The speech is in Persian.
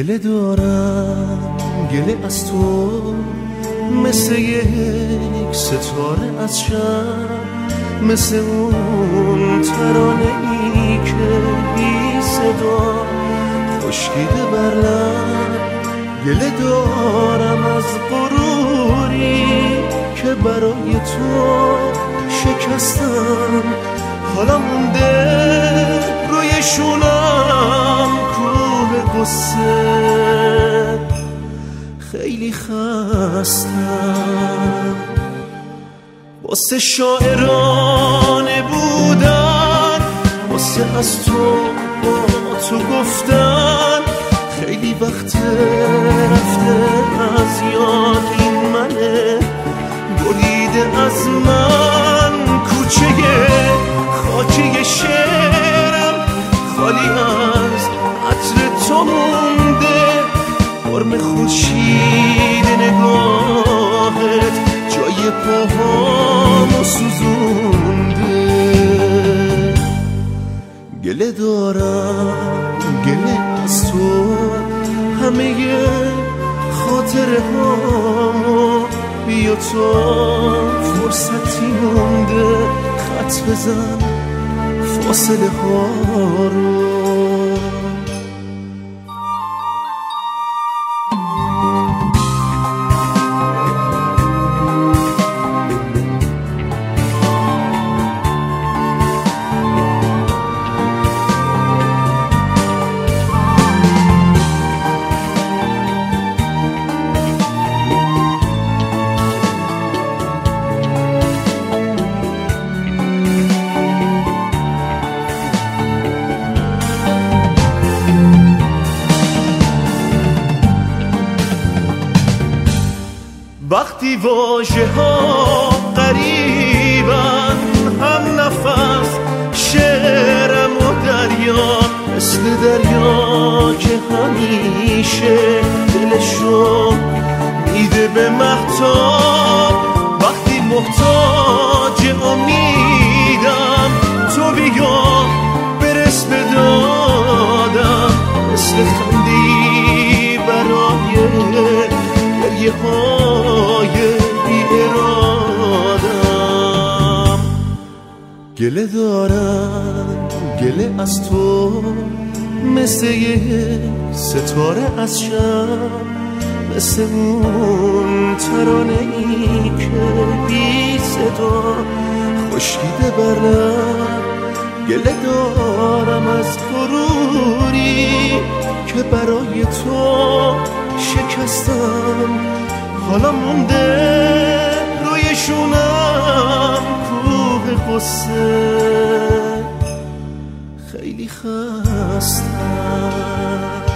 گله دارم گله از تو، مثل یک ستاره از شب، مثل اون ترانه ای که بی صدا خشکیده بر لب. گله دارم از غروری که برای تو شکستم، حالا مونده روی شونم کوه غصه. خیلی خستم واسه شاعرانه بودن، واسه از تو با تو گفتن. خیلی وقت رفته از یاد این منه، بریده از من کوچه خاکی شعرم، خالی از عطر تو مونده. قرم خورشید نگاهت جای پاهامو سوزونده. گله دارم گله از تو، همه خاطره هامو بیا تو فرصتی مونده. خط بزن فاصله ها رو. وقتی واژه ها قریبن هم نفس، شعرم و دریا مثل دریا که همیشه دلشو میده به مهتاب. وقتی محتاج امیدم تو بیا برس به دادم، مثل خندی برای گریه های بی ارادم. گله دارم گله از تو، مثل یک ستاره از شب، مثل اون ترانه ای که بی صدا خشکیده بر لب. گله دارم از غروری که برای تو شکستم، حالا مونده روی شونم کوه غصه. خیلی خستم.